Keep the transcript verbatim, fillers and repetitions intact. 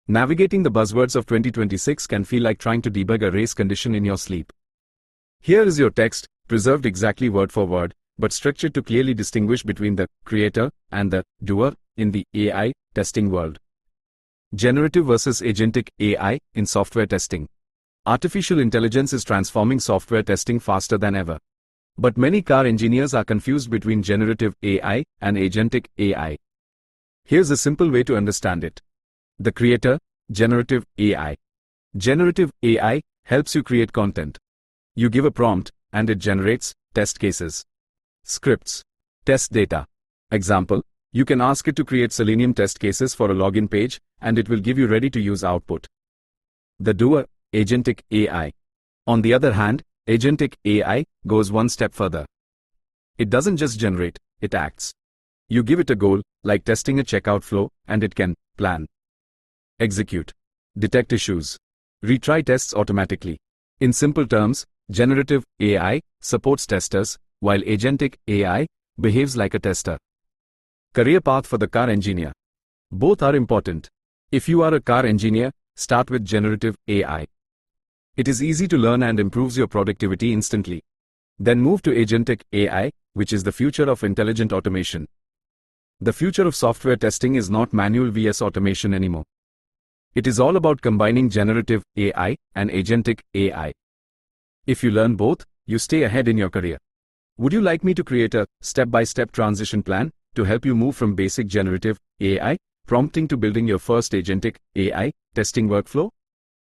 Navigating the buzzwords of twenty twenty-six can feel like trying to debug a race condition in your sleep. Here is your text, preserved exactly word for word, but structured to clearly distinguish between the creator and the doer in the A I testing world. Generative versus agentic A I in software testing. Artificial intelligence is transforming software testing faster than ever. But many car engineers are confused between generative A I and agentic A I. Here's a simple way to understand it. The creator, generative A I. Generative A I helps you create content. You give a prompt, and it generates test cases, scripts, test data. Example, you can ask it to create Selenium test cases for a login page, and it will give you ready-to-use output. The doer, agentic A I. On the other hand, agentic A I goes one step further. It doesn't just generate, it acts. You give it a goal, like testing a checkout flow, and it can plan, execute, detect issues, retry tests automatically. In simple terms, generative A I supports testers, while agentic A I behaves like a tester. Career path for the car engineer. Both are important. If you are a car engineer, start with generative A I. It is easy to learn and improves your productivity instantly. Then move to agentic A I, which is the future of intelligent automation. The future of software testing is not manual versus automation anymore. It is all about combining generative A I and agentic A I. If you learn both, you stay ahead in your career. Would you like me to create a step-by-step transition plan to help you move from basic generative A I prompting to building your first agentic A I testing workflow?